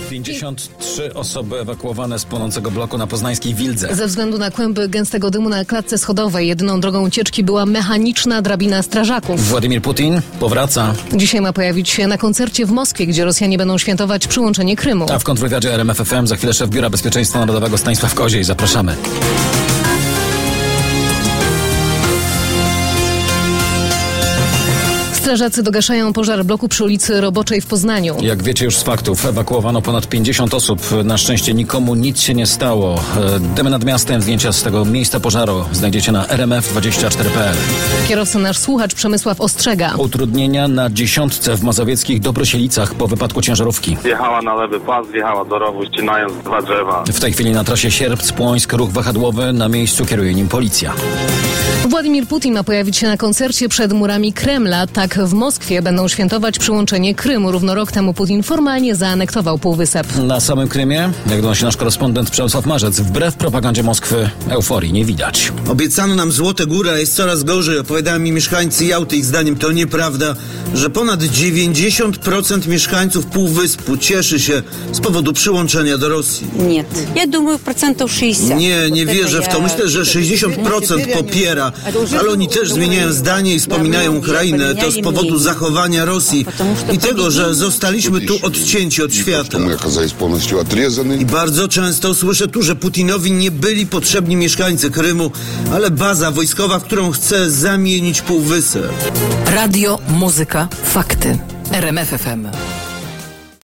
53 osoby ewakuowane z płonącego bloku na poznańskiej Wildze. Ze względu na kłęby gęstego dymu na klatce schodowej jedyną drogą ucieczki była mechaniczna drabina strażaków. Władimir Putin powraca. Dzisiaj ma pojawić się na koncercie w Moskwie, gdzie Rosjanie będą świętować przyłączenie Krymu. A w kontrwywiadzie RMF FM za chwilę szef Biura Bezpieczeństwa Narodowego Stanisław Koziej. Zapraszamy. Strażacy dogaszają pożar bloku przy ulicy Roboczej w Poznaniu. Jak wiecie już z faktów, ewakuowano ponad 50 osób. Na szczęście nikomu nic się nie stało. Dymy nad miastem, zdjęcia z tego miejsca pożaru znajdziecie na rmf24.pl. Kierowca nasz słuchacz Przemysław ostrzega. Utrudnienia na 10 w mazowieckich Dobrosielicach po wypadku ciężarówki. Wjechała na lewy pas, wjechała do rowu, ścinając 2 drzewa. W tej chwili na trasie Sierpc-Płońsk ruch wahadłowy, na miejscu kieruje nim policja. Władimir Putin ma pojawić się na koncercie przed murami Kremla. Tak w Moskwie będą świętować przyłączenie Krymu. Równo rok temu Putin formalnie zaanektował Półwysep. Na samym Krymie, jak donosi nasz korespondent Przemysław Marzec, wbrew propagandzie Moskwy euforii nie widać. Obiecano nam Złote Góry, a jest coraz gorzej. Opowiadają mi mieszkańcy Jałty. Ich zdaniem to nieprawda, że ponad 90% mieszkańców Półwyspu cieszy się z powodu przyłączenia do Rosji. Nie. Ja думаю, 60%. Nie wierzę w to. Myślę, że 60% popiera, ale oni też zmieniają zdanie i wspominają Ukrainę. To z powodu zachowania Rosji i tego, że zostaliśmy tu odcięci od świata. I bardzo często słyszę tu, że Putinowi nie byli potrzebni mieszkańcy Krymu, ale baza wojskowa, w którą chce zamienić Półwysep. Radio, muzyka, fakty. RMF FM.